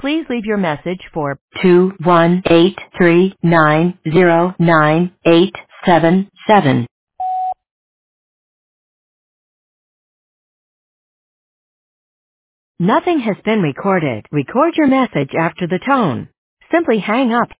Please leave your message for 21839099877. Nothing has been recorded. Record your message after the tone. Simply hang up